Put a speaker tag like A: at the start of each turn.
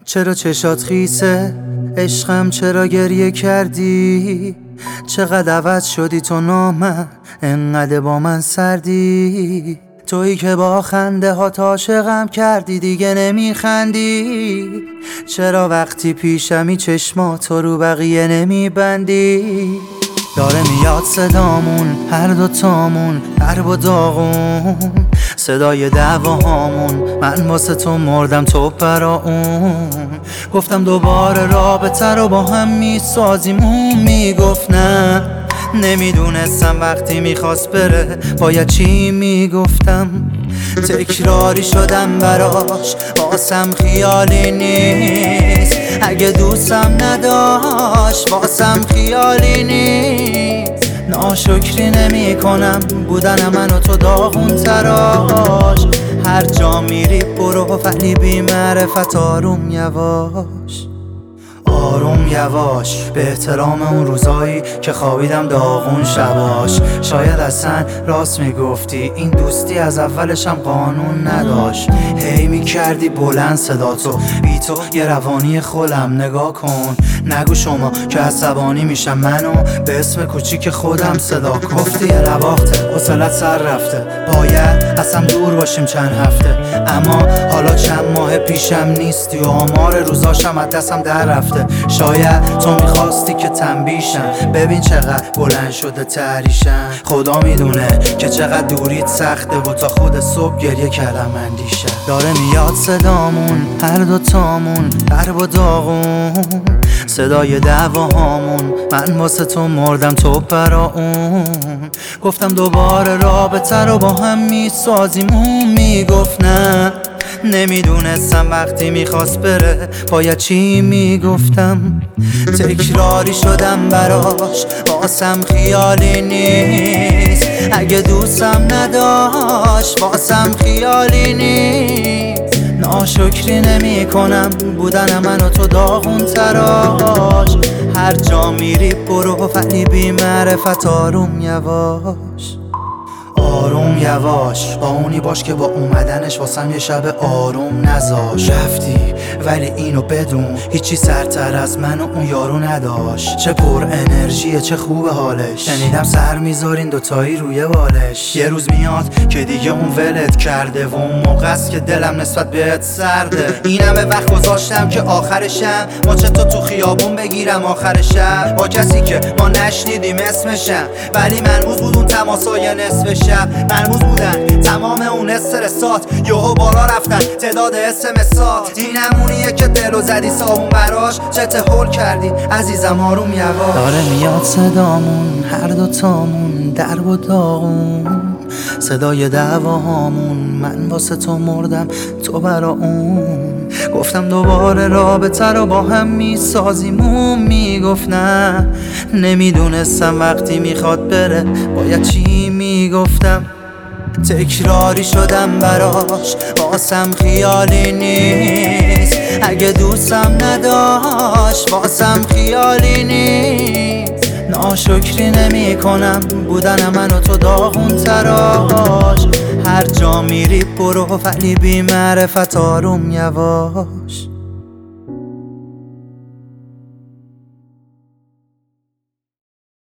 A: چرا چشات خیسه عشقم، چرا گریه کردی؟ چقدر عوض شدی تو نامم، انقدر با من سردی. تویی که با خنده ها عاشقم کردی، دیگه نمیخندی. چرا وقتی پیشمی چشماتو رو بقیه نمیبندی؟ داره میاد صدامون هر دوتامون درب و داغون، صدای دعواهامون، من واسه تو مردم تو برا اون. گفتم دوباره رابطه رو با هم میسازیم، اون میگفت نه. نمیدونستم وقتی میخواست بره باید چی میگفتم. تکراری شدم براش، واسم خیالی نیست. اگه دوستم نداشت واسم خیالی نیست. ناشکری نمی کنم بودن من و تو داغون تراش. هر جا میری برو ولی بی معرفت، آروم یواش آروم یواش. به احترام اون روزایی که خوابیدم داغون شباش. شاید اصلا راست میگفتی، این دوستی از اولشم قانون نداشت. هی میکردی بلند صداتو، بی تو یه روانی خولم. نگاه کن نگو شما که عصبانی میشم، منو به اسم کوچیک خودم صدا کن. گفتی یه نواخته حوصلت سر رفته، باید اصلا دور باشیم چند هفته. اما حالا چند ماه پیشم نیستی و آمار روزاشم از دستم در رفته. شاید تو میخواستی که تنبیشم، ببین چقدر بلند شده تحریشم. خدا میدونه که چقدر دوریت سخته و تا خود صبح گریه کردم اندیشه. داره میاد صدامون هر دوتامون درب و داغون، صدای دعواهامون، من واسه تو مردم تو برا اون. گفتم دوباره رابطه رو با هم میسازیم، اون میگفت نه. نمیدونستم وقتی میخواست بره باید چی میگفتم. تکراری شدم براش، واسم خیالی نیست. اگه دوستم نداشت واسم خیالی نیست. ناشکری نمی کنم بودن من و تو داغون تراش. هر جا میری برو ولی بی معرفت، آروم یواش آروم یواش. با اونی باش که با اومدنش واسم یه شب آروم نذاش. رفتی ولی اینو بدون، هیچی سرتر از من و اون یارو نداشت. چه پر انرژیه چه خوب حالش، شنیدم سر میذارین دوتایی روی بالش. یه روز میاد که دیگه اون ولت کرده و اون موقع است که دلم نسبت بهت سرده. این همه وقت گذاشتم که آخرشم ماچه تو خیابون بگیرم آخر شب، با کسی که ما نشنیدیم اسمشم. ولی مرموز بود اون تماسای نصف شب، مرموز بودن تمام اون استرسات. یهو بالا رفتن تعداد اسمسات. این همونیه که دلو زدی صابون براش، چته هول کردی عزیزم آروم یواش. داره میاد صدامون هر دوتامون درب و داغون، صدای دعواهامون، من واسه تو مردم تو برا اون. گفتم دوباره رابطه رو با هم میسازیم، اون میگفت نه. نمیدونستم وقتی میخواد بره باید چی میگفتم. تکراری شدم براش، واسم خیالی نیست. اگه دوستم نداشت واسم خیالی نیست. ناشکری نمی کنم بودن من و تو داغون تراش. هر جا میری برو ولی بی معرفت، آروم یواش